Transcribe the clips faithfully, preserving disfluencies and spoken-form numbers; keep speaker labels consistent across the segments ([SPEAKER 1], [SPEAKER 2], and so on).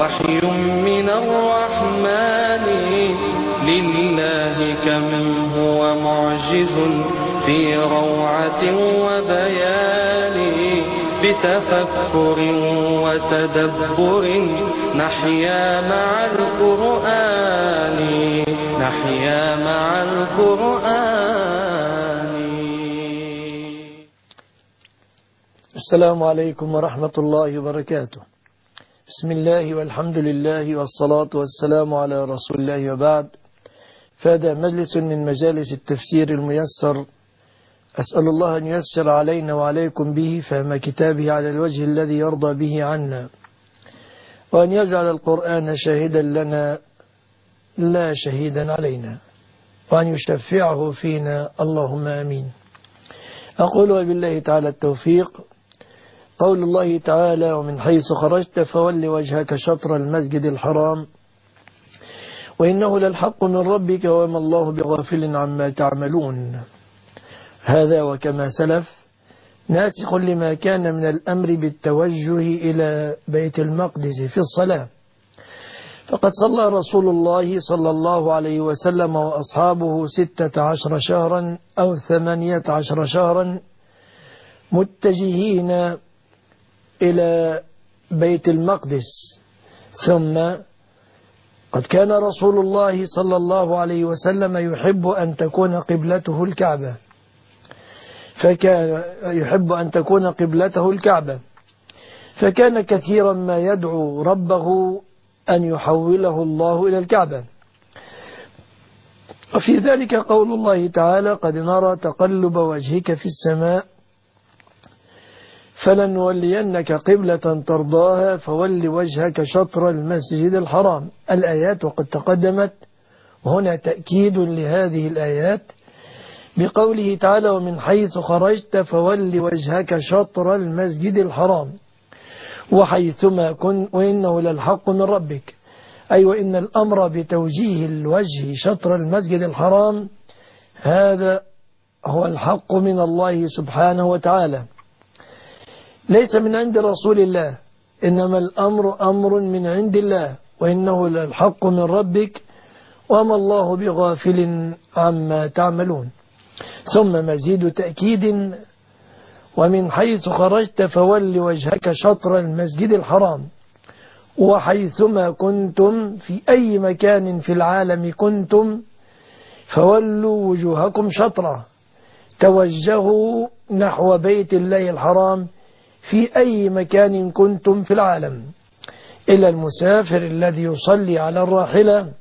[SPEAKER 1] وحي من الرحمن لله كم هو معجز في روعة وبيان بتفكر وتدبر نحيا مع القرآن نحيا مع القرآن.
[SPEAKER 2] السلام عليكم ورحمة الله وبركاته. بسم الله والحمد لله والصلاة والسلام على رسول الله وبعد. فهذا مجلس من مجالس التفسير الميسر، أسأل الله أن ييسر علينا وعليكم به فهم كتابه على الوجه الذي يرضى به عنا، وأن يجعل القرآن شاهدا لنا لا شهيدا علينا، وأن يشفعه فينا اللهم آمين. أقول وبالله تعالى التوفيق. قول الله تعالى: ومن حيث خرجت فول وجهك شطر المسجد الحرام وإنه للحق من ربك وما الله بغافل عما تعملون. هذا وكما سلف ناسخ لما كان من الأمر بالتوجه إلى بيت المقدس في الصلاة، فقد صلى رسول الله صلى الله عليه وسلم وأصحابه ستة عشر شهرا أو ثمانية عشر شهرا متجهين إلى بيت المقدس، ثم قد كان رسول الله صلى الله عليه وسلم يحب أن تكون قبلته الكعبة، فكان يحب أن تكون قبلته الكعبة فكان كثيرا ما يدعو ربه أن يحوله الله إلى الكعبة. وفي ذلك قول الله تعالى: قد نرى تقلب وجهك في السماء فلنولينك قبلة ترضاها فول وجهك شطر المسجد الحرام. الآيات وقد تقدمت، هنا تأكيد لهذه الآيات بقوله تعالى: ومن حيث خرجت فول وجهك شطر المسجد الحرام وحيثما كن وإنه للحق من ربك، أي وإن الأمر بتوجيه الوجه شطر المسجد الحرام هذا هو الحق من الله سبحانه وتعالى، ليس من عند رسول الله، إنما الأمر أمر من عند الله، وإنه للحق من ربك وما الله بغافل عما تعملون. ثم مزيد تأكيد: ومن حيث خرجت فول وجهك شطر المسجد الحرام وحيثما كنتم في أي مكان في العالم كنتم فولوا وجوهكم شطرة، توجهوا نحو بيت الله الحرام في أي مكان كنتم في العالم. إلى المسافر الذي يصلي على الراحلة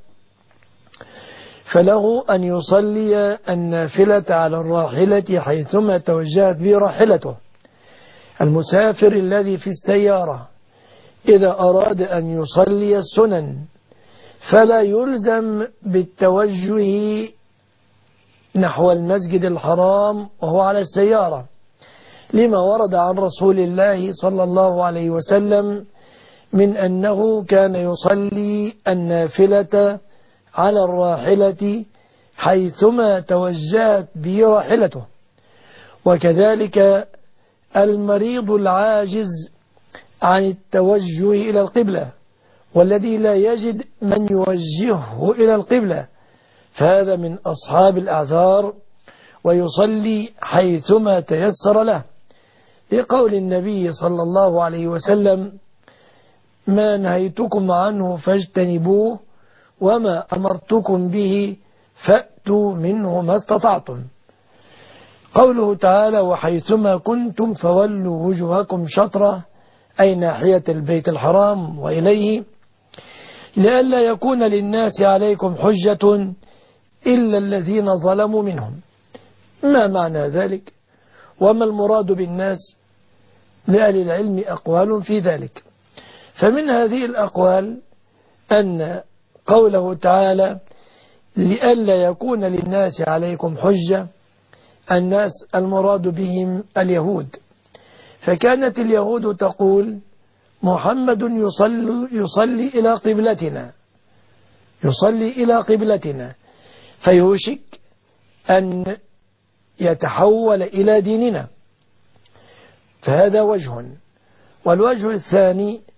[SPEAKER 2] فله أن يصلي النافلة على الراحلة حيثما توجهت به راحلته. المسافر الذي في السيارة إذا أراد أن يصلي السنن فلا يلزم بالتوجه نحو المسجد الحرام وهو على السيارة، لما ورد عن رسول الله صلى الله عليه وسلم من أنه كان يصلي النافلة على الراحلة حيثما توجهت به راحلته. وكذلك المريض العاجز عن التوجه إلى القبلة والذي لا يجد من يوجهه إلى القبلة فهذا من أصحاب الأعذار ويصلي حيثما تيسر له، لقول النبي صلى الله عليه وسلم: ما نهيتكم عنه فاجتنبوه وما أمرتكم به فأتوا منه ما استطعتم. قوله تعالى: وحيثما كنتم فولوا وجوهكم شطرة، أي ناحية البيت الحرام وإليه، لئلا يكون للناس عليكم حجة إلا الذين ظلموا منهم. ما معنى ذلك؟ وما المراد بالناس؟ لأهل العلم أقوال في ذلك، فمن هذه الأقوال أن قوله تعالى: لئلا يكون للناس عليكم حجة، الناس المراد بهم اليهود، فكانت اليهود تقول: محمد يصلي, يصلي إلى قبلتنا يصلي إلى قبلتنا فيوشك أن يتحول إلى ديننا، فهذا وجه. والوجه الثاني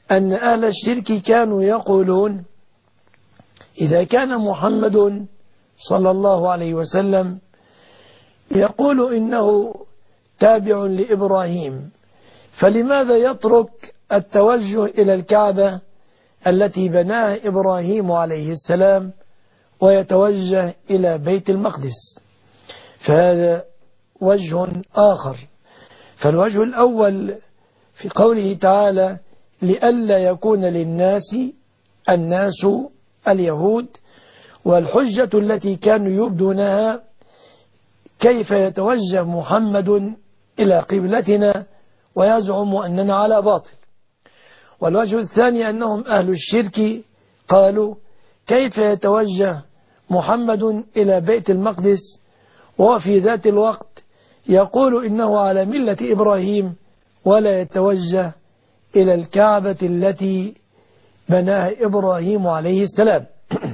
[SPEAKER 2] أن أهل الشرك كانوا يقولون إذا كان محمد صلى الله عليه وسلم يقول إنه تابع لإبراهيم، فلماذا يترك التوجه إلى الكعبة التي بناها إبراهيم عليه السلام ويتوجه إلى بيت المقدس؟ فهذا وجه آخر. فالوجه الأول في قوله تعالى لئلا يكون للناس الناس اليهود، والحجة التي كانوا يبدونها كيف يتوجه محمد إلى قبلتنا ويزعم أننا على باطل. والوجه الثاني أنهم أهل الشرك قالوا كيف يتوجه محمد إلى بيت المقدس وفي ذات الوقت يقول إنه على ملة إبراهيم ولا يتوجه إلى الكعبة التي بناها إبراهيم عليه السلام.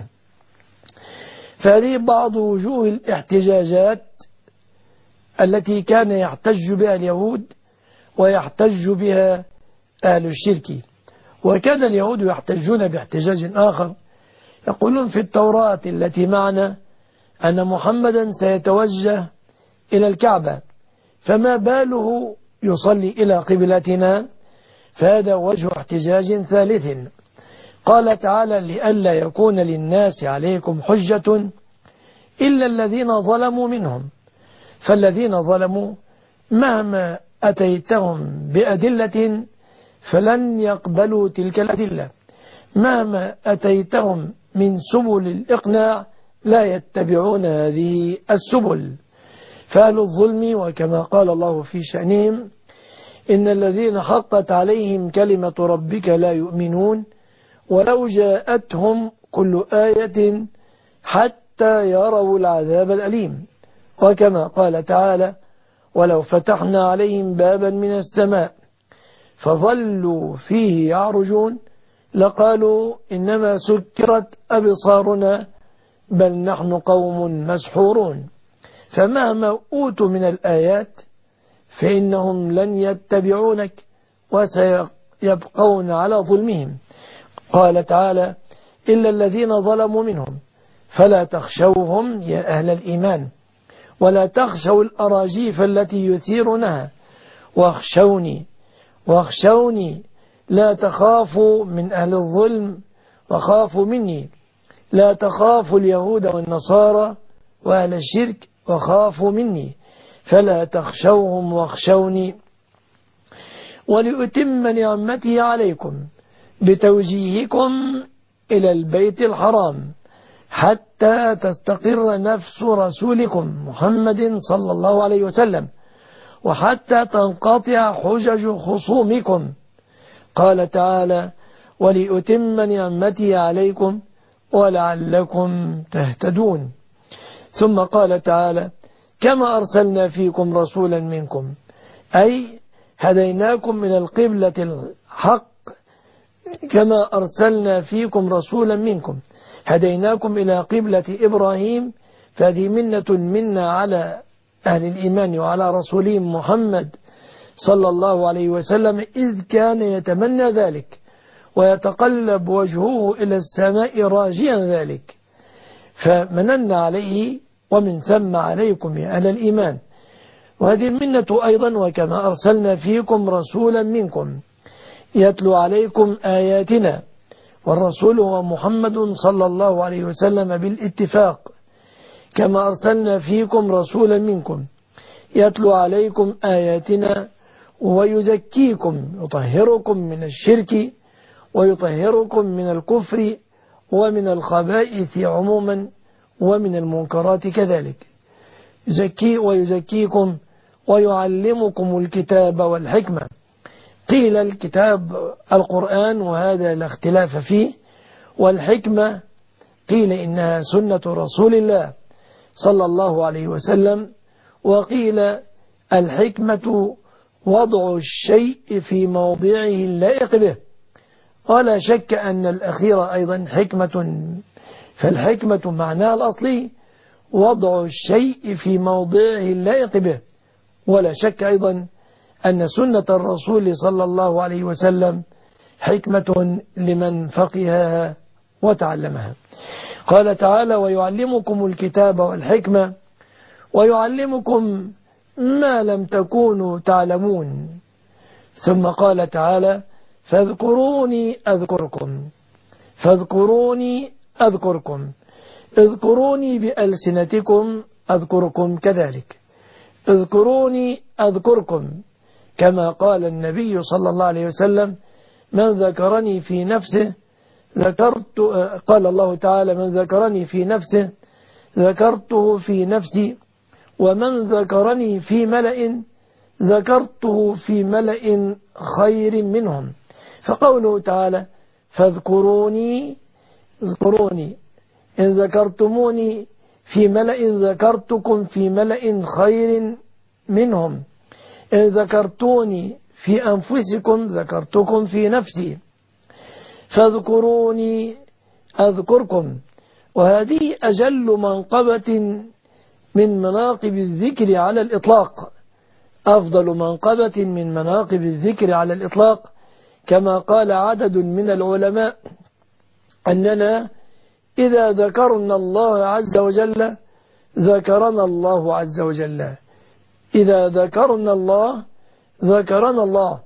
[SPEAKER 2] فهذه بعض وجوه الاحتجاجات التي كان يحتج بها اليهود ويحتج بها أهل الشرك. وكان اليهود يحتجون باحتجاج آخر، يقولون في التوراة التي معنا أن محمدا سيتوجه إلى الكعبة، فما باله يصلي إلى قبلتنا؟ فهذا وجه احتجاج ثالث. قال تعالى لئلا يكون للناس عليكم حجة إلا الذين ظلموا منهم، فالذين ظلموا مهما أتيتهم بأدلة فلن يقبلوا تلك الأدلة، مهما أتيتهم من سبل الإقناع لا يتبعون هذه السبل. فأهل الظلم وكما قال الله في شأنهم إن الذين حقت عليهم كلمة ربك لا يؤمنون ولو جاءتهم كل آية حتى يروا العذاب الأليم. وكما قال تعالى ولو فتحنا عليهم بابا من السماء فظلوا فيه يعرجون لقالوا إنما سكرت أبصارنا بل نحن قوم مسحورون. فمهما أوتوا من الآيات فإنهم لن يتبعونك وسيبقون على ظلمهم. قال تعالى إلا الذين ظلموا منهم فلا تخشوهم يا أهل الإيمان ولا تخشوا الأراجيف التي يثيرونها واخشوني واخشوني لا تخافوا من أهل الظلم وخافوا مني، لا تخافوا اليهود والنصارى وأهل الشرك وخافوا مني فلا تخشوهم واخشوني ولأتم نعمتي عليكم بتوجيهكم إلى البيت الحرام حتى تستقر نفس رسولكم محمد صلى الله عليه وسلم وحتى تنقطع حجج خصومكم. قال تعالى ولأتم نعمتي عليكم ولعلكم تهتدون. ثم قال تعالى كما أرسلنا فيكم رسولا منكم، أي هديناكم من القبلة الحق كما أرسلنا فيكم رسولا منكم، هديناكم إلى قبلة إبراهيم. فهذه منة منا على أهل الإيمان وعلى رسولهم محمد صلى الله عليه وسلم إذ كان يتمنى ذلك ويتقلب وجهه إلى السماء راجيا ذلك، فمننا عليه ومن ثم عليكم يا أهل الإيمان. وهذه المنة أيضا وكما أرسلنا فيكم رسولا منكم يتلو عليكم آياتنا، والرسول هو محمد صلى الله عليه وسلم بالاتفاق. كما أرسلنا فيكم رسولا منكم يتلو عليكم آياتنا ويزكيكم يطهركم من الشرك ويطهركم من الكفر ومن الخبائث عموما ومن المنكرات كذلك، يزكي ويزكيكم ويعلمكم الكتاب والحكمة. قيل الكتاب القرآن وهذا لا اختلاف فيه، والحكمة قيل إنها سنة رسول الله صلى الله عليه وسلم، وقيل الحكمة وضع الشيء في موضعه اللائق به، ولا شك أن الأخير أيضا حكمة. فالحكمة معناها الأصلي وضع الشيء في موضعه اللائق به، ولا شك أيضا أن سنة الرسول صلى الله عليه وسلم حكمة لمن فقهها وتعلمها. قال تعالى: ويعلمكم الكتاب والحكمة ويعلمكم ما لم تكونوا تعلمون. ثم قال تعالى: فاذكروني أذكركم فاذكروني أذكركم اذكروني بألسنتكم أذكركم كذلك اذكروني أذكركم، كما قال النبي صلى الله عليه وسلم: من ذكرني في نفسه ذكرت قال الله تعالى: من ذكرني في نفسه ذكرته في نفسي، ومن ذكرني في ملأ ذكرته في ملأ خير منهم. فقوله تعالى: فاذكروني اذكروني إن ذكرتموني في ملأ ذكرتكم في ملأ خير منهم، إن ذكرتوني في أنفسكم ذكرتكم في نفسي، فاذكروني أذكركم. وهذه أجل منقبة من مناقب الذكر على الإطلاق، أفضل منقبة من مناقب الذكر على الإطلاق، كما قال عدد من العلماء: أننا إذا ذكرنا الله عز وجل ذكرنا الله عز وجل، إذا ذكرنا الله ذكرنا الله،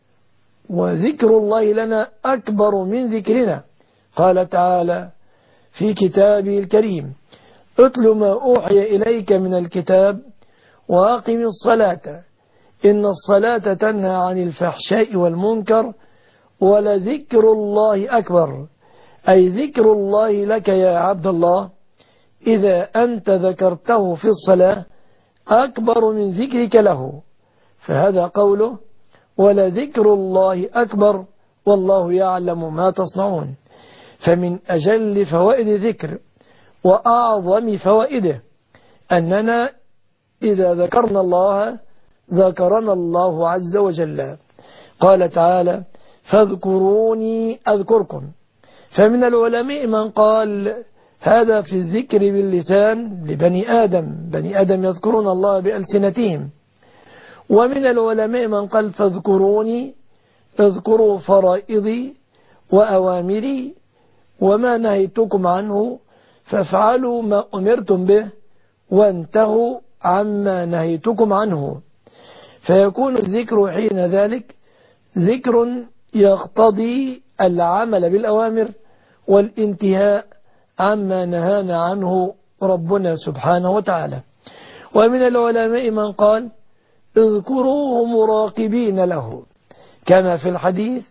[SPEAKER 2] وذكر الله لنا أكبر من ذكرنا. قال تعالى في كتابه الكريم: اتل ما أوحي إليك من الكتاب وأقم الصلاة إن الصلاة تنهى عن الفحشاء والمنكر ولذكر الله أكبر، أي ذكر الله لك يا عبد الله إذا أنت ذكرته في الصلاة أكبر من ذكرك له. فهذا قوله: ولذكر الله أكبر والله يعلم ما تصنعون. فمن أجل فوائد الذكر وأعظم فوائده أننا إذا ذكرنا الله ذكرنا الله عز وجل. قال تعالى: فاذكروني أذكركم. فمن العلماء من قال هذا في الذكر باللسان لبني آدم، بني آدم يذكرون الله بألسنتهم. ومن العلماء من قال: فاذكروني اذكروا فرائضي وأوامري وما نهيتكم عنه فافعلوا ما أمرتم به وانتهوا عما نهيتكم عنه. فيكون الذكر حين ذلك ذكر يقتضي العمل بالأوامر والانتهاء عما نهانا عنه ربنا سبحانه وتعالى. ومن العلماء من قال: اذكروه مراقبين له، كما في الحديث: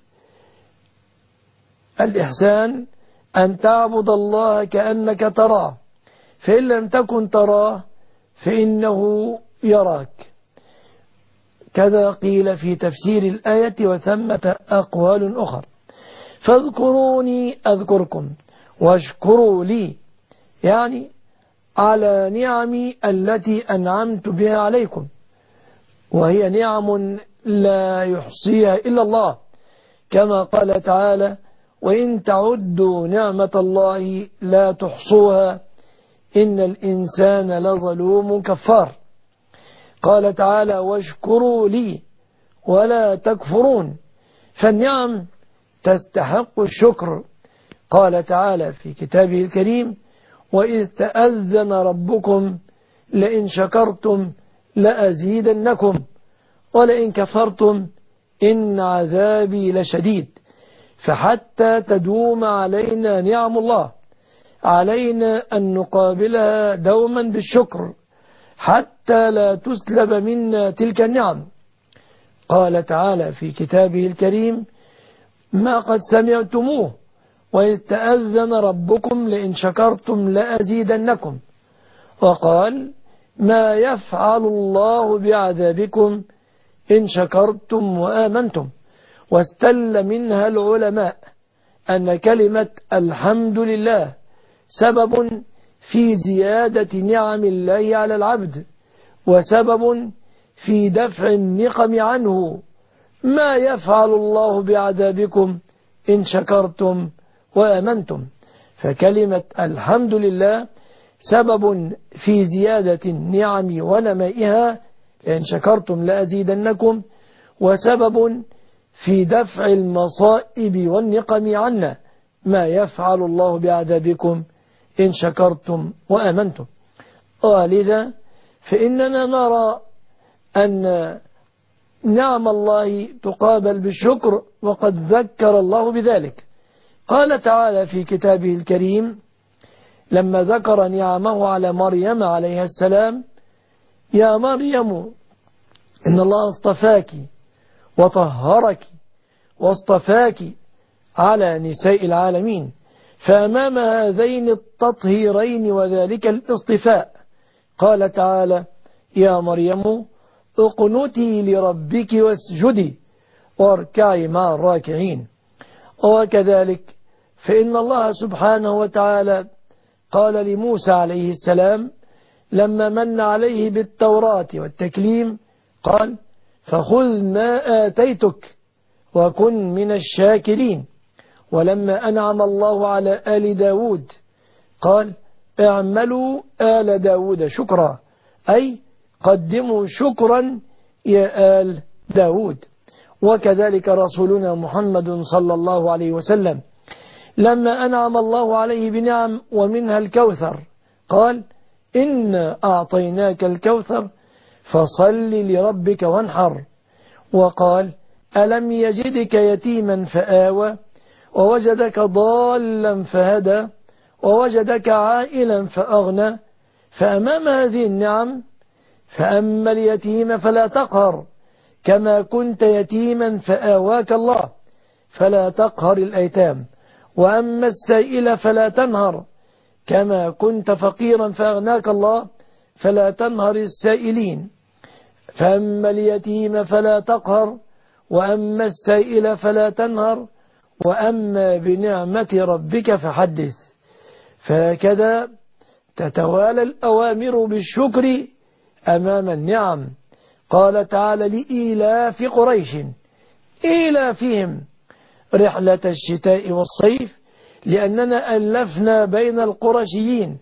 [SPEAKER 2] الإحسان أن تعبد الله كأنك تراه فإن لم تكن تراه فإنه يراك. كذا قيل في تفسير الآية وثمة أقوال أخرى. فاذكروني أذكركم واشكروا لي، يعني على نعمي التي أنعمت بها عليكم، وهي نعم لا يحصيها إلا الله، كما قال تعالى: وإن تعدوا نعمة الله لا تحصوها إن الإنسان لظلوم كفار. قال تعالى: واشكروا لي ولا تكفرون. فالنعم تستحق الشكر. قال تعالى في كتابه الكريم: وإذ تأذن ربكم لئن شكرتم لأزيدنكم ولئن كفرتم إن عذابي لشديد. فحتى تدوم علينا نعم الله علينا أن نقابلها دوما بالشكر حتى لا تسلب منا تلك النعم. قال تعالى في كتابه الكريم: ما قد سمعتموه وإذ تأذن ربكم لئن شكرتم لأزيدنكم. وقال: ما يفعل الله بعذابكم إن شكرتم وآمنتم. واستل منها العلماء أن كلمة الحمد لله سبب في زيادة نعم الله على العبد وسبب في دفع النقم عنه. ما يفعل الله بعذابكم إن شكرتم وآمنتم. فكلمة الحمد لله سبب في زيادة النعم ونمائها، لأن شكرتم لأزيدنكم، وسبب في دفع المصائب والنقم عنا، ما يفعل الله بعذابكم إن شكرتم وآمنتم. ولذا فإننا نرى أن نعم الله تقابل بالشكر، وقد ذكر الله بذلك. قال تعالى في كتابه الكريم لما ذكر نعمه على مريم عليها السلام: يا مريم إن الله اصطفاك وطهرك واصطفاك على نساء العالمين. فأمام هذين التطهيرين وذلك الاصطفاء قال تعالى: يا مريم اقنتي لربك واسجدي واركعي مع الراكعين. وكذلك فإن الله سبحانه وتعالى قال لموسى عليه السلام لما من عليه بالتوراة والتكليم قال: فخذ ما آتيتك وكن من الشاكرين. ولما أنعم الله على آل داود قال: اعملوا آل داود شكرا، أي قدموا شكرا يا آل داود. وكذلك رسولنا محمد صلى الله عليه وسلم لما أنعم الله عليه بنعم ومنها الكوثر قال: إنا أعطيناك الكوثر فصل لربك وانحر. وقال: ألم يجدك يتيما فآوى ووجدك ضالا فهدى ووجدك عائلا فأغنى. فأمام هذه النعم فأما اليتيم فلا تقهر، كما كنت يتيما فآواك الله فلا تقهر الأيتام. وأما السائل فلا تنهر، كما كنت فقيرا فأغناك الله فلا تنهر السائلين. فأما اليتيم فلا تقهر، وأما السائل فلا تنهر، وأما بنعمة ربك فحدث. فهكذا تتوالى الأوامر بالشكر أمام النعم. قال تعالى لإيلاف قريش إيلافهم رحلة الشتاء والصيف، لأننا ألفنا بين القرشيين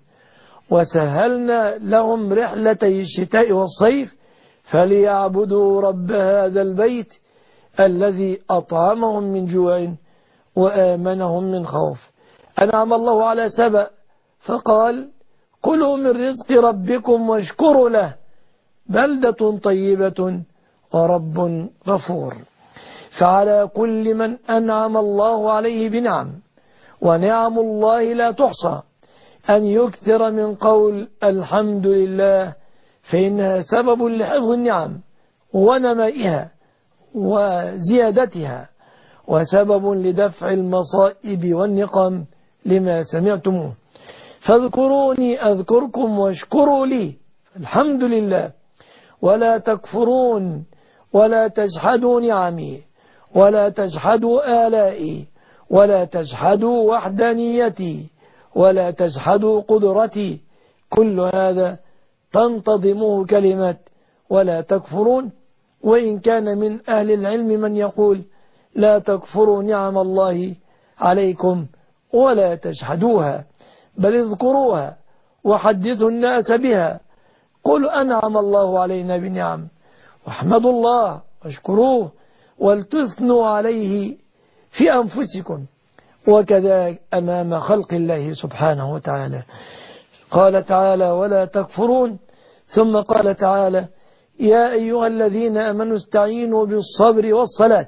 [SPEAKER 2] وسهلنا لهم رحلتي الشتاء والصيف، فليعبدوا رب هذا البيت الذي أطعمهم من جوع وآمنهم من خوف. أنعم الله على سبأ فقال: كلوا من رزق ربكم واشكروا له بلدة طيبة ورب غفور. فعلى كل من أنعم الله عليه بنعم، ونعم الله لا تحصى، أن يكثر من قول الحمد لله، فإنها سبب لحفظ النعم ونمائها وزيادتها، وسبب لدفع المصائب والنقم لما سمعتموه. فاذكروني أذكركم واشكروا لي، الحمد لله، ولا تكفرون ولا تجحدوا نعمي ولا تجحدوا آلائي ولا تجحدوا وحدانيتي ولا تجحدوا قدرتي. كل هذا تنتظمه كلمة ولا تكفرون. وإن كان من أهل العلم من يقول: لا تكفروا نعم الله عليكم ولا تجحدوها، بل اذكروها وحدثوا الناس بها. قل أنعم الله علينا بنعم، واحمدوا الله واشكروه ولتثنوا عليه في أنفسكم، وكذا أمام خلق الله سبحانه وتعالى. قال تعالى: ولا تكفرون. ثم قال تعالى: يا أيها الذين آمنوا استعينوا بالصبر والصلاة.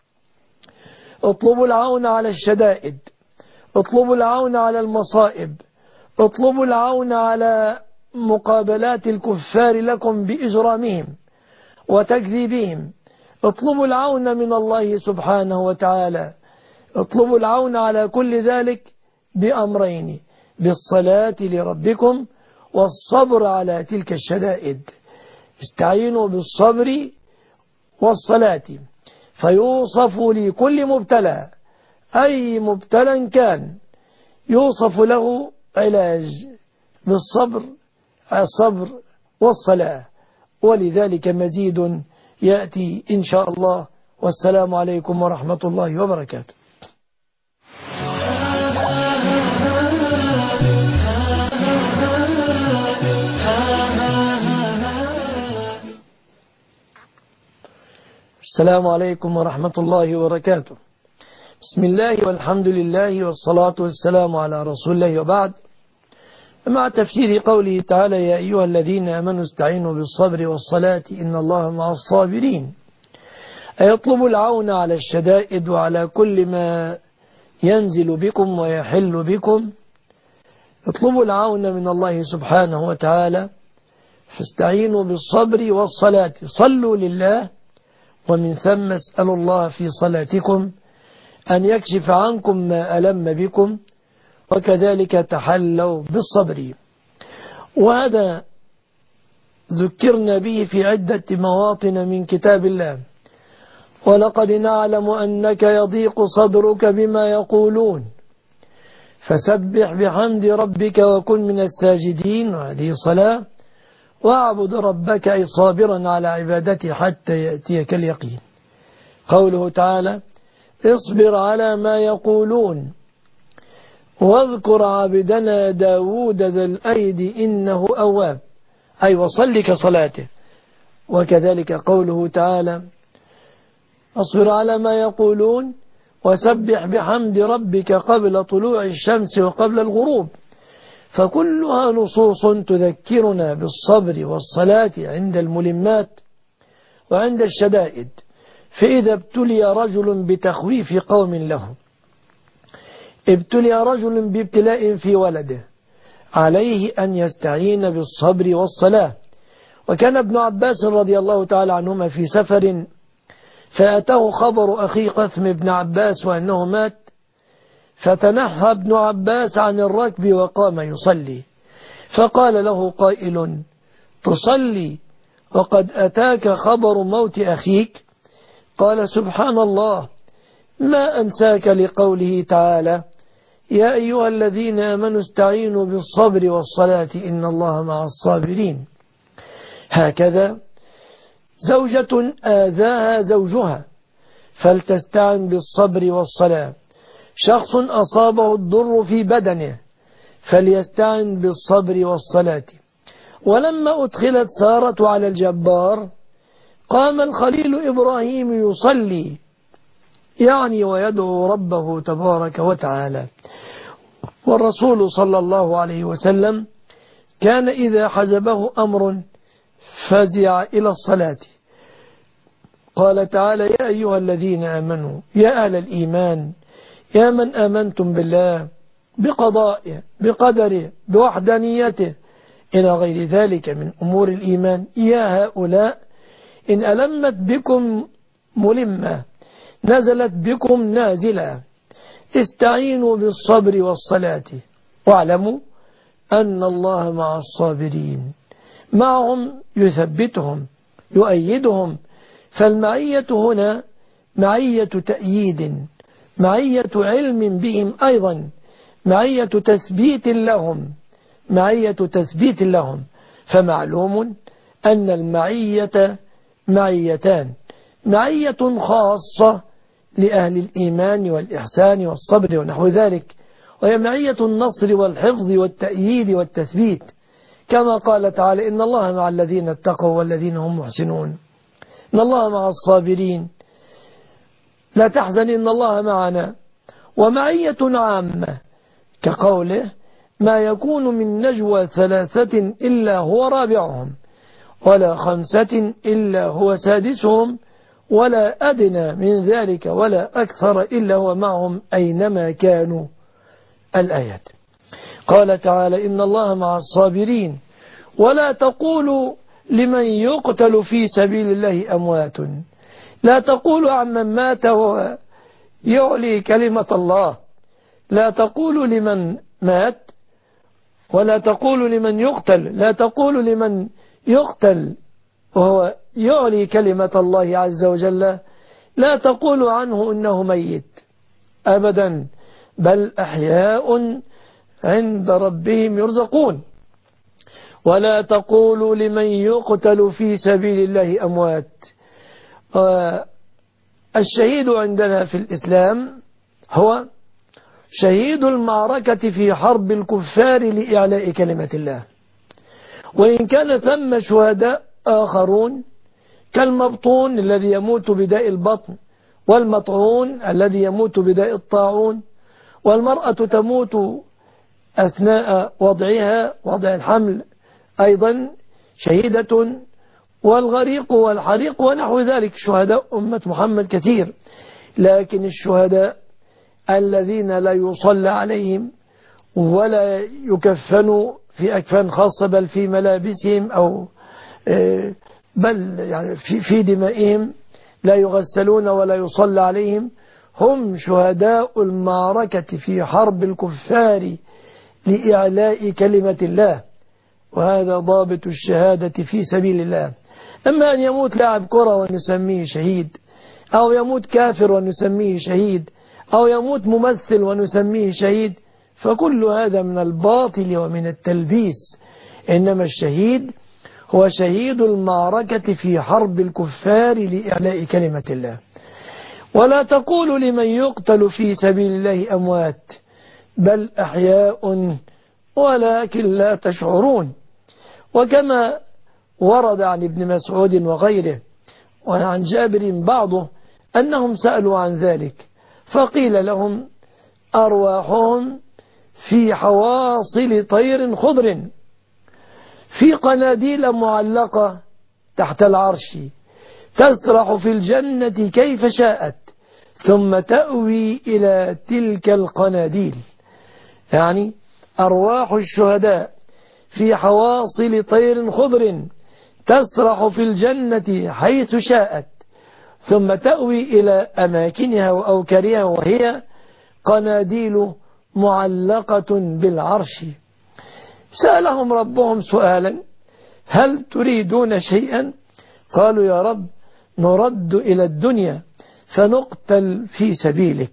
[SPEAKER 2] اطلبوا العون على الشدائد، اطلبوا العون على المصائب، اطلبوا العون على مقابلات الكفار لكم بإجرامهم وتكذيبهم. اطلبوا العون من الله سبحانه وتعالى. اطلبوا العون على كل ذلك بأمرين: بالصلاة لربكم والصبر على تلك الشدائد. استعينوا بالصبر والصلاة. فيوصف لكل مبتلى، أي مبتلى كان، يوصف له علاج بالصبر، الصبر والصلاة. ولذلك مزيد يأتي إن شاء الله. والسلام عليكم ورحمة الله وبركاته. السلام عليكم ورحمة الله وبركاته. بسم الله والحمد لله والصلاة والسلام على رسول الله، وبعد. مع تفسير قوله تعالى: يا أيها الذين آمنوا استعينوا بالصبر والصلاة إن الله مع الصابرين، أيطلب العون على الشدائد وعلى كل ما ينزل بكم ويحل بكم. اطلبوا العون من الله سبحانه وتعالى، فاستعينوا بالصبر والصلاة، صلوا لله، ومن ثم اسألوا الله في صلاتكم أن يكشف عنكم ما ألم بكم، وكذلك تحلوا بالصبر. وهذا ذكرنا به في عدة مواطن من كتاب الله. ولقد نعلم أنك يضيق صدرك بما يقولون فسبح بحمد ربك وكن من الساجدين، وهذه صلاة. واعبد ربك أي صابرا على عبادته حتى يأتيك اليقين. قوله تعالى: اصبر على ما يقولون واذكر عبدنا داود ذا الأيد إنه أواب، أي وصل كصلاته. وكذلك قوله تعالى: اصبر على ما يقولون وسبح بحمد ربك قبل طلوع الشمس وقبل الغروب. فكلها نصوص تذكرنا بالصبر والصلاة عند الملمات وعند الشدائد. فإذا ابتلي رجل بتخويف قوم له، ابتلي رجل بابتلاء في ولده، عليه أن يستعين بالصبر والصلاة. وكان ابن عباس رضي الله تعالى عنهما في سفر، فأتاه خبر أخي قثم بن عباس وأنه مات، فتنحى ابن عباس عن الركب وقام يصلي، فقال له قائل: تصلي وقد أتاك خبر موت أخيك؟ قال: سبحان الله، ما أنساك لقوله تعالى: يا أيها الذين آمنوا استعينوا بالصبر والصلاة إن الله مع الصابرين. هكذا زوجة آذاها زوجها فلتستعن بالصبر والصلاة. شخص أصابه الضر في بدنه فليستعن بالصبر والصلاة. ولما أدخلت سارة على الجبار قام الخليل إبراهيم يصلي، يعني ويدعو ربه تبارك وتعالى. والرسول صلى الله عليه وسلم كان إذا حزبه أمر فزع إلى الصلاة. قال تعالى: يا أيها الذين آمنوا، يا أهل الإيمان، يا من آمنتم بالله بقضائه بقدره بوحدانيته إلى غير ذلك من أمور الإيمان، يا هؤلاء إن ألمت بكم ملمة نزلت بكم نازلة استعينوا بالصبر والصلاة واعلموا أن الله مع الصابرين. معهم يثبتهم يؤيدهم. فالمعية هنا معية تأييد، معية علم بهم، أيضا معية تثبيت لهم معية تثبيت لهم فمعلوم أن المعية معيتان: معية خاصة لأهل الإيمان والإحسان والصبر ونحو ذلك، وهي معية النصر والحفظ والتأييد والتثبيت، كما قال تعالى: إن الله مع الذين اتقوا والذين هم محسنون، إن الله مع الصابرين، لا تحزن إن الله معنا. ومعية عامة كقوله: ما يكون من نجوى ثلاثة إلا هو رابعهم ولا خمسة إلا هو سادسهم ولا أدنى من ذلك ولا أكثر إلا هو معهم أينما كانوا. الآيات. قال تعالى: إن الله مع الصابرين ولا تقولوا لمن يقتل في سبيل الله أموات. لا تقولوا عمن مات ويعلي كلمة الله، لا تقولوا لمن مات، ولا تقولوا لمن يقتل، لا تقولوا لمن يقتل وهو يعلي كلمة الله عز وجل، لا تقولوا عنه إنه ميت أبدا، بل أحياء عند ربهم يرزقون. ولا تقولوا لمن يقتل في سبيل الله أموات. الشهيد عندنا في الإسلام هو شهيد المعركة في حرب الكفار لإعلاء كلمة الله. وإن كان ثم شهداء آخرون كالمبطون الذي يموت بداء البطن، والمطعون الذي يموت بداء الطاعون، والمرأة تموت أثناء وضعها وضع الحمل أيضا شهيدة، والغريق والحريق ونحو ذلك. شهداء أمة محمد كثير، لكن الشهداء الذين لا يصلى عليهم ولا يكفنوا في أكفان خاصة بل في ملابسهم أو بل يعني في في دمائهم، لا يغسلون ولا يصلى عليهم، هم شهداء المعركة في حرب الكفار لإعلاء كلمة الله، وهذا ضابط الشهادة في سبيل الله. أما أن يموت لاعب كرة ونسميه شهيد، أو يموت كافر ونسميه شهيد، أو يموت ممثل ونسميه شهيد، فكل هذا من الباطل ومن التلبيس. إنما الشهيد هو شهيد المعركة في حرب الكفار لإعلاء كلمة الله. ولا تقولوا لمن يقتل في سبيل الله أموات بل أحياء ولكن لا تشعرون. وكما ورد عن ابن مسعود وغيره وعن جابر بعضه أنهم سألوا عن ذلك، فقيل لهم أرواحهم في حواصل طير خضر في قناديل معلقة تحت العرش تسرح في الجنة كيف شاءت ثم تأوي إلى تلك القناديل. يعني أرواح الشهداء في حواصل طير خضر تسرح في الجنة حيث شاءت ثم تأوي إلى أماكنها وأوكارها، وهي قناديل معلقة بالعرش. سألهم ربهم سؤالا: هل تريدون شيئا؟ قالوا: يا رب نرد إلى الدنيا فنقتل في سبيلك.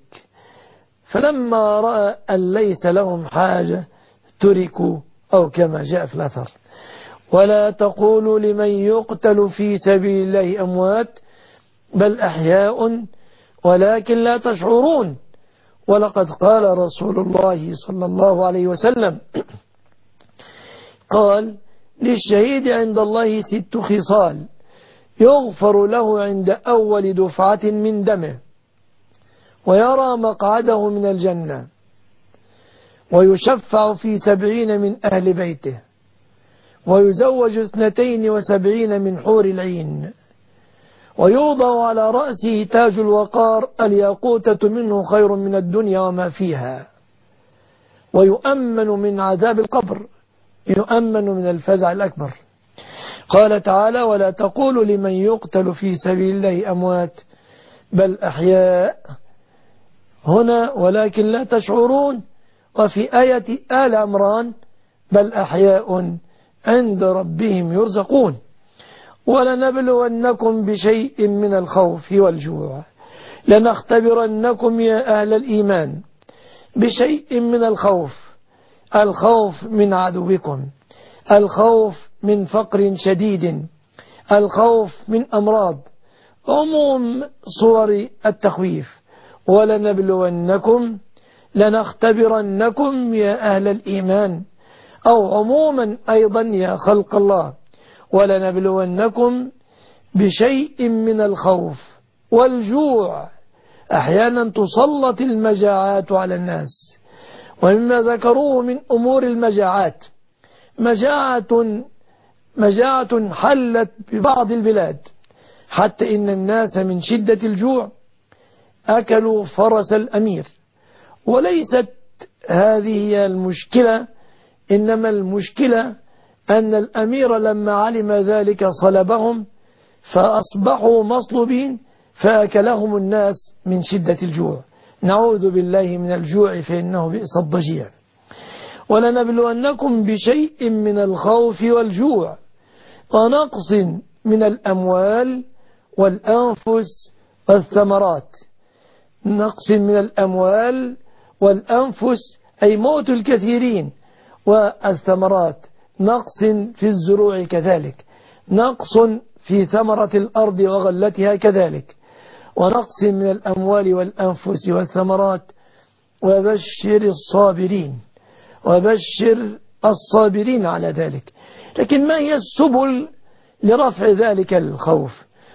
[SPEAKER 2] فلما رأى أن ليس لهم حاجة تركوا، أو كما جاء في الأثر: ولا تقولوا لمن يقتل في سبيل الله أموات بل أحياء ولكن لا تشعرون. ولقد قال رسول الله صلى الله عليه وسلم قال: للشهيد عند الله ست خصال: يغفر له عند أول دفعة من دمه، ويرى مقعده من الجنة، ويشفع في سبعين من أهل بيته، ويزوج اثنتين وسبعين من حور العين، ويوضع على رأسه تاج الوقار الياقوتة منه خير من الدنيا وما فيها، ويؤمن من عذاب القبر، يؤمن من الفزع الأكبر. قال تعالى: ولا تقولوا لمن يقتل في سبيل الله أموات بل أحياء هنا ولكن لا تشعرون. وفي آية آل عمران: بل أحياء عند ربهم يرزقون. ولنبلونكم بشيء من الخوف والجوع، لنختبرنكم يا أهل الإيمان بشيء من الخوف، الخوف من عدوكم، الخوف من فقر شديد، الخوف من أمراض، عموم صور التخويف. ولنبلونكم لنختبرنكم يا أهل الإيمان، أو عموما أيضا يا خلق الله: ولنبلونكم بشيء من الخوف والجوع. أحيانا تسلط المجاعات على الناس، ومما ذكروه من أمور المجاعات مجاعة مجاعة حلت ببعض البلاد، حتى إن الناس من شدة الجوع أكلوا فرس الأمير. وليست هذه هي المشكلة، إنما المشكلة أن الأمير لما علم ذلك صلبهم فأصبحوا مصلوبين، فأكلهم الناس من شدة الجوع. نعوذ بالله من الجوع فإنه بئس الضجيع. ولنبلونكم بشيء من الخوف والجوع ونقص من الأموال والأنفس والثمرات. نقص من الأموال والأنفس أي موت الكثيرين، والثمرات نقص في الزروع كذلك، نقص في ثمرة الأرض وغلتها كذلك، ونقص من الأموال والأنفس والثمرات. وبشر الصابرين، وبشر الصابرين على ذلك. لكن ما هي السبل لرفع ذلك الخوف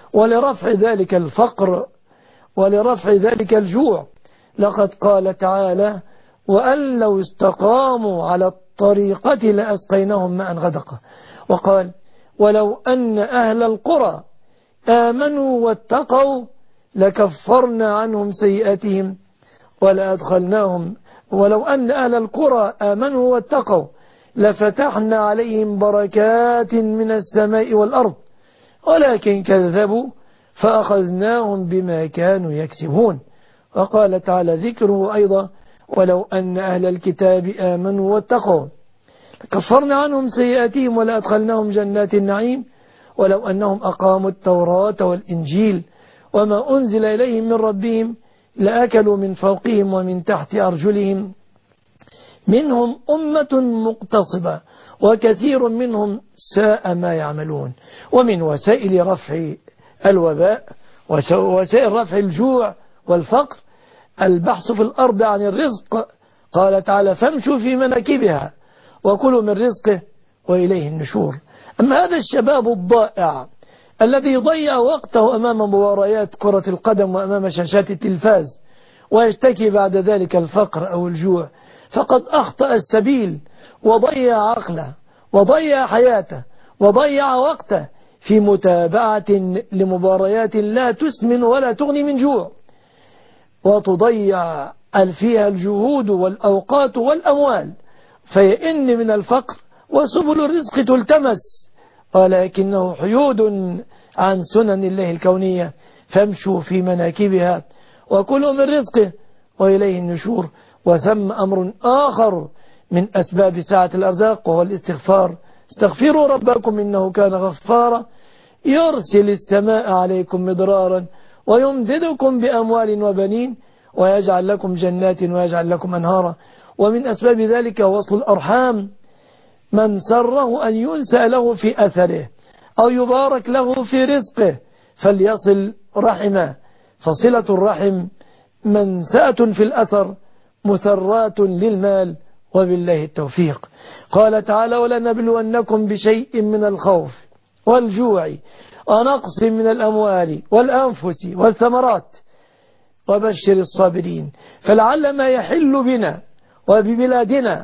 [SPEAKER 2] ولرفع ذلك الفقر ولرفع ذلك الجوع. لقد قال تعالى: وأن لو استقاموا على الطريقة لأسقيناهم ماء غدقا. وقال: ولو أن أهل القرى آمنوا واتقوا لكفرنا عنهم سيئاتهم ولأدخلناهم ولو أن أهل القرى آمنوا واتقوا لفتحنا عليهم بركات من السماء والأرض ولكن كذبوا فأخذناهم بما كانوا يكسبون. وقال تعالى ذكره أيضا: ولو أن أهل الكتاب آمنوا واتقوا كفرنا عنهم سيئاتهم ولأدخلناهم جنات النعيم ولو أنهم أقاموا التوراة والإنجيل وما أنزل إليهم من ربهم لأكلوا من فوقهم ومن تحت أرجلهم منهم أمة مقتصبة وكثير منهم ساء ما يعملون. ومن وسائل رفع الوباء وسائل رفع الجوع والفقر البحث في الأرض عن الرزق. قال تعالى: فامشوا في مناكبها وكلوا من رزقه وإليه النشور. أما هذا الشباب الضائع الذي يضيع وقته أمام مباريات كرة القدم وأمام شاشات التلفاز ويشتكي بعد ذلك الفقر أو الجوع فقد أخطأ السبيل وضيع عقله وضيع حياته وضيع وقته في متابعة لمباريات لا تسمن ولا تغني من جوع وتضيع فيها الجهود والأوقات والأموال فيئن من الفقر وسبل الرزق تلتمس ولكنه حيود عن سنن الله الكونية. فامشوا في مناكبها وكلوا من رزقه وإليه النشور. وثم أمر آخر من أسباب سعة الأرزاق وهو الاستغفار. استغفروا ربكم إنه كان غفارا يرسل السماء عليكم مدرارا ويمددكم بأموال وبنين ويجعل لكم جنات ويجعل لكم أنهارا. ومن أسباب ذلك وصل الأرحام. من سره أن ينسى له في أثره أو يبارك له في رزقه فليصل رحمه، فصلة الرحم منسأة في الأثر مثرات للمال وبالله التوفيق. قال تعالى: ولنبلونكم بشيء من الخوف والجوع ونقص من الأموال والأنفس والثمرات وبشر الصابرين. فلعل ما يحل بنا وببلادنا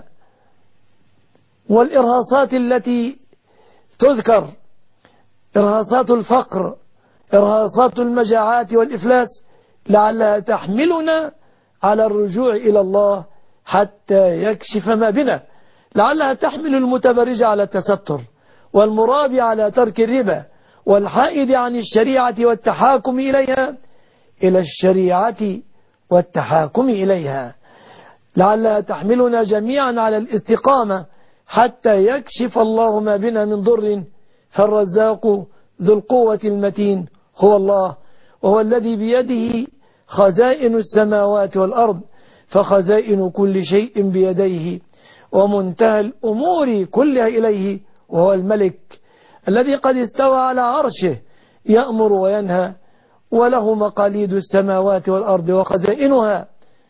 [SPEAKER 2] والإرهاصات التي تذكر، إرهاصات الفقر، إرهاصات المجاعات والإفلاس، لعلها تحملنا على الرجوع إلى الله حتى يكشف ما بنا. لعلها تحمل المتبرج على التستر والمرابي على ترك الربا والحائد عن الشريعة والتحاكم إليها إلى الشريعة والتحاكم إليها. لعلها تحملنا جميعا على الاستقامة حتى يكشف الله ما بنا من ضر. فالرزاق ذو القوة المتين هو الله، وهو الذي بيده خزائن السماوات والأرض، فخزائن كل شيء بيديه ومنتهى الأمور كلها إليه، وهو الملك الذي قد استوى على عرشه يأمر وينهى وله مقاليد السماوات والأرض وخزائنها،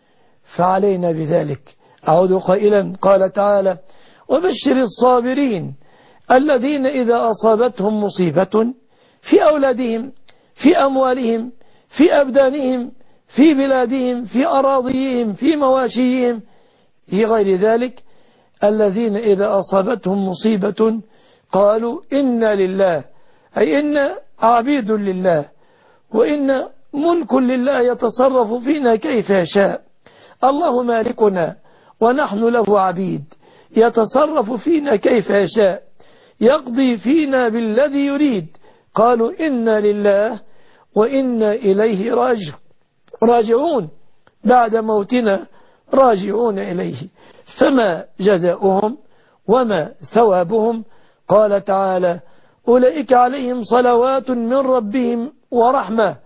[SPEAKER 2] فعلينا بذلك. أعود قائلا: قال تعالى: وبشر الصابرين الذين إذا أصابتهم مصيبة في أولادهم في أموالهم في أبدانهم في بلادهم في أراضيهم في مواشيهم في غير ذلك، الذين إذا أصابتهم مصيبة قالوا إنا لله، أي إن عبيد لله وإن ملك لله يتصرف فينا كيف يشاء، الله مالكنا ونحن له عبيد، يتصرف فينا كيف يشاء، يقضي فينا بالذي يريد. قالوا إنا لله وإنا إليه راجع راجعون، بعد موتنا راجعون إليه. فما جزاؤهم وما ثوابهم؟ قال تعالى: أولئك عليهم صلوات من ربهم ورحمة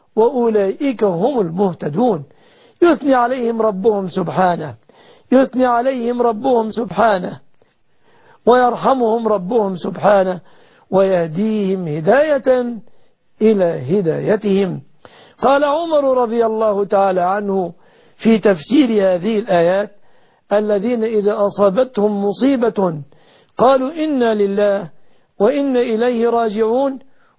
[SPEAKER 2] وأولئك هم المهتدون. يثني عليهم ربهم سبحانه يثني عليهم ربهم سبحانه ويرحمهم ربهم سبحانه ويهديهم هداية إلى هدايتهم. قال عمر رضي الله تعالى عنه في تفسير هذه الآيات: الذين إذا أصابتهم مصيبة قالوا إنا لله وإنا إليه راجعون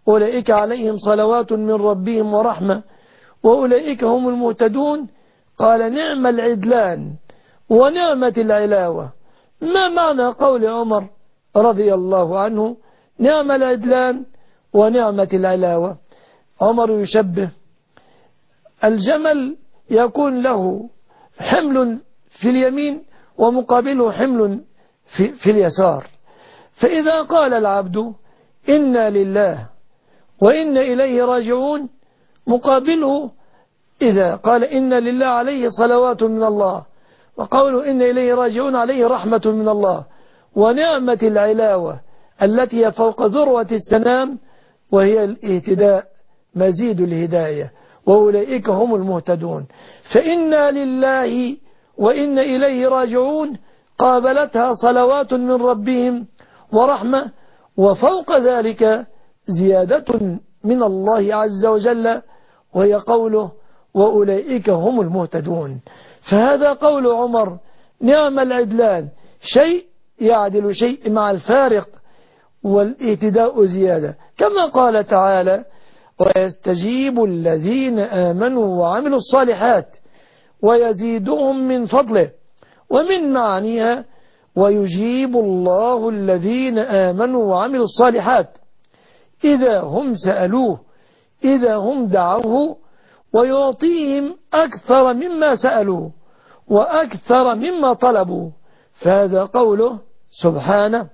[SPEAKER 2] أولئك عليهم صلوات من ربهم ورحمة وأولئك هم المهتدون. قال نعم العدلان ونعمة العلاوة. ما معنى قول عمر رضي الله عنه نعم العدلان ونعمة العلاوة؟ عمر يشبه الجمل يكون له حمل في اليمين ومقابله حمل في, في اليسار، فإذا قال العبد إنا لله وإنا إليه راجعون مقابله إذا قال إنا لله عليه صلوات من الله، وقوله إنا إليه راجعون عليه رحمة من الله. ونعمة العلاوة التي هي فوق ذروة السنام وهي الاهتداء مزيد الهداية، وأولئك هم المهتدون. فإنا لله وإنا إليه راجعون قابلتها صلوات من ربهم ورحمة، وفوق ذلك زيادة من الله عز وجل وهي قوله وأولئك هم المهتدون. فهذا قول عمر نعم العدلان، شيء يعدل شيء مع الفارق والاهتداء زيادة، كما قال تعالى ويستجيب الذين آمنوا وعملوا الصالحات ويزيدهم من فضله. ومن معانيها ويجيب الله الذين آمنوا وعملوا الصالحات إذا هم سألوه إذا هم دعوه ويعطيهم أكثر مما سألوا وأكثر مما طلبوا. فهذا قوله سبحانه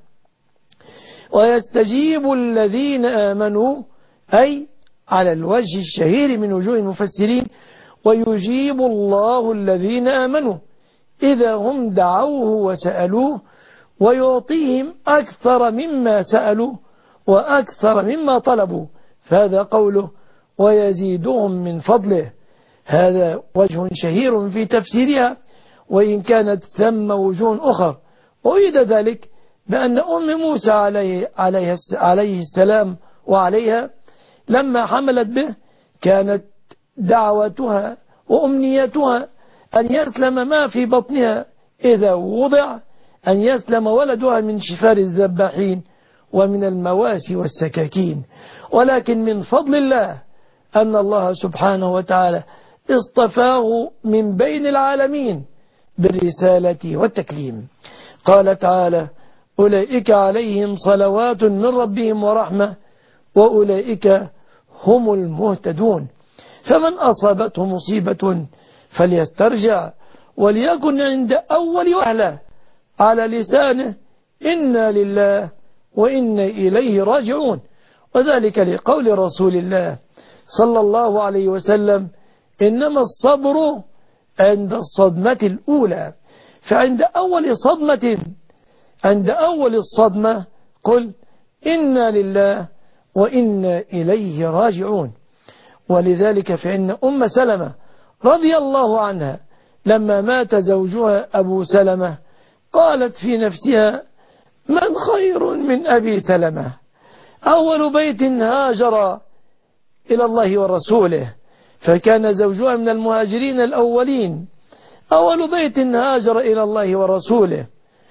[SPEAKER 2] ويستجيب الذين آمنوا، أي على الوجه الشهير من وجوه المفسرين ويجيب الله الذين آمنوا إذا هم دعوه وسألوه ويعطيهم أكثر مما سألوا وأكثر مما طلبوا. فهذا قوله ويزيدهم من فضله. هذا وجه شهير في تفسيرها، وإن كانت ثم وجوه أخر. وأيد ذلك بأن أم موسى عليه, عليه, عليه السلام وعليها لما حملت به كانت دعوتها وأمنيتها أن يسلم ما في بطنها إذا وضع، أن يسلم ولدها من شفار الذباحين ومن المواسي والسكاكين. ولكن من فضل الله أن الله سبحانه وتعالى اصطفاه من بين العالمين بالرسالة والتكليم. قال تعالى أولئك عليهم صلوات من ربهم ورحمة وأولئك هم المهتدون. فمن أصابته مصيبة فليسترجع وليكن عند أول وهلة على لسانه إنا لله وإنا إليه راجعون. وذلك لقول رسول الله صلى الله عليه وسلم إنما الصبر عند الصدمة الأولى. فعند أول صدمة عند أول الصدمة قل إنا لله وإنا إليه راجعون. ولذلك فإن أم سلمة رضي الله عنها لما مات زوجها أبو سلمة قالت في نفسها من خير من أبي سلمة، أول بيت هاجر إلى الله ورسوله، فكان زوجها من المهاجرين الأولين، أول بيت هاجر إلى الله ورسوله.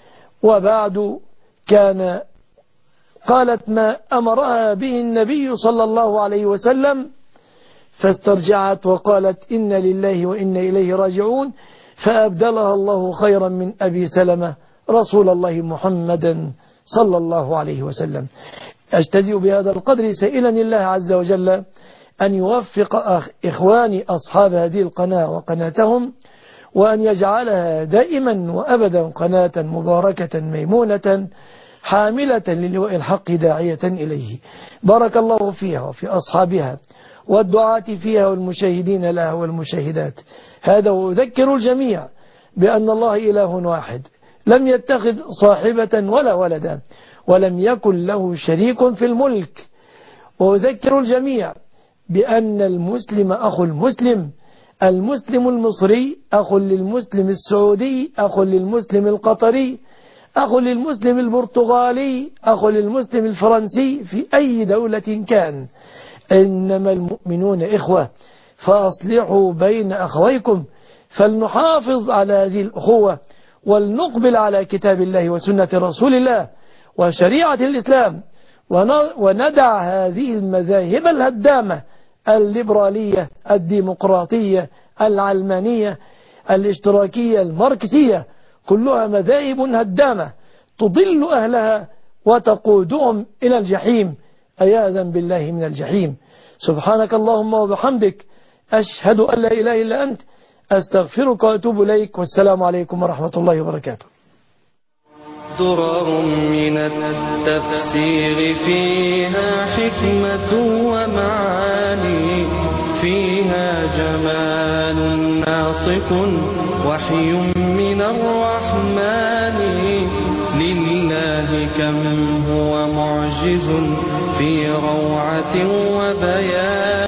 [SPEAKER 2] وبعد كان قالت ما أمرها به النبي صلى الله عليه وسلم فاسترجعت وقالت إن لله وإن إليه راجعون، فأبدلها الله خيرا من أبي سلمة رسول الله محمدا صلى الله عليه وسلم. أجتزئ بهذا القدر سائلا الله عز وجل أن يوفق إخواني أصحاب هذه القناة وقناتهم، وأن يجعلها دائما وأبدا قناة مباركة ميمونة حاملة للواء الحق داعية إليه. بارك الله فيها وفي أصحابها والدعاة فيها والمشاهدين لها والمشاهدات. هذا وأذكر الجميع بأن الله إله واحد لم يتخذ صاحبة ولا ولدا ولم يكن له شريك في الملك. وأذكر الجميع بأن المسلم أخو المسلم، المسلم المصري أخ للمسلم السعودي، أخ للمسلم القطري، أخ للمسلم البرتغالي، أخ للمسلم الفرنسي في أي دولة كان. إنما المؤمنون إخوة فأصلحوا بين أخويكم. فلنحافظ على هذه الأخوة ولنقبل على كتاب الله وسنة رسول الله وشريعة الإسلام، وندع هذه المذاهب الهدامة الليبرالية الديمقراطية العلمانية الاشتراكية الماركسية، كلها مذاهب هدامة تضل أهلها وتقودهم إلى الجحيم، عياذا بالله من الجحيم. سبحانك اللهم وبحمدك، أشهد أن لا إله إلا أنت، أستغفرك وأتوب إليك، والسلام عليكم ورحمة الله وبركاته.
[SPEAKER 1] درر من التفسير فيها حكمة ومعاني، فيها جمال ناطق وحي من الرحمن، لله كم هو معجز في روعة وبيان.